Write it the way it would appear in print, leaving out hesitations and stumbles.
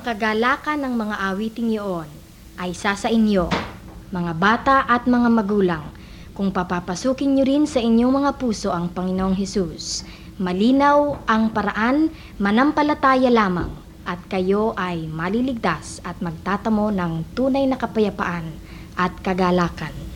kagalakan ng mga awiting iyon ay sa inyo, mga bata at mga magulang, kung papapasukin nyo rin sa inyong mga puso ang Panginoong Hesus. Malinaw ang paraan, manampalataya lamang, at kayo ay maliligtas at magtatamo ng tunay na kapayapaan at kagalakan.